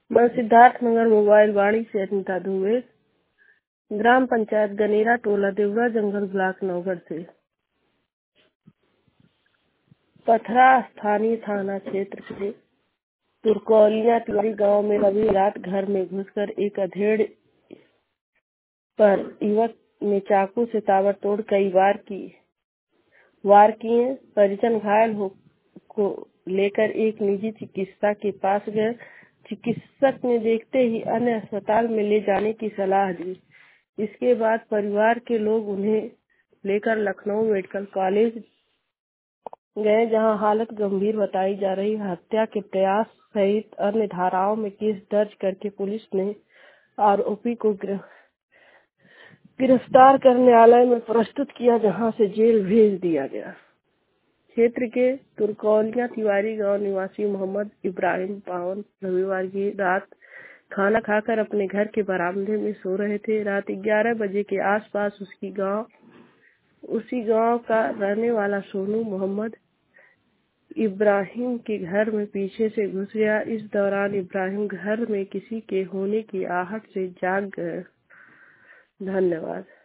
मैं सिद्धार्थ नगर मोबाइल वाणी से अनिता दुबे, ग्राम पंचायत गनेरा, टोला देवरा, जंगल ब्लॉक, नौगढ़ से। पथरा स्थानीय थाना क्षेत्र के तुरकौलिया तिवारी गांव में रवि रात घर में घुसकर एक अधेड़ पर युवक ने चाकू से ताबड़तोड़ कई वार किए। परिजन घायल को लेकर एक निजी चिकित्सा के पास गए। चिकित्सक ने देखते ही अन्य अस्पताल में ले जाने की सलाह दी। इसके बाद परिवार के लोग उन्हें लेकर लखनऊ मेडिकल कॉलेज गए, जहां हालत गंभीर बताई जा रही है। हत्या के प्रयास सहित अन्य धाराओं में केस दर्ज करके पुलिस ने आरोपी को गिरफ्तार कर न्यायालय में प्रस्तुत किया, जहां से जेल भेज दिया गया। क्षेत्र के तुरकौलिया तिवारी गांव निवासी मोहम्मद इब्राहिम पावन रविवार की रात खाना खाकर अपने घर के बरामदे में सो रहे थे। रात 11 बजे के आसपास उसी गांव का रहने वाला सोनू मोहम्मद इब्राहिम के घर में पीछे से घुस गया। इस दौरान इब्राहिम घर में किसी के होने की आहट से जाग गए। धन्यवाद।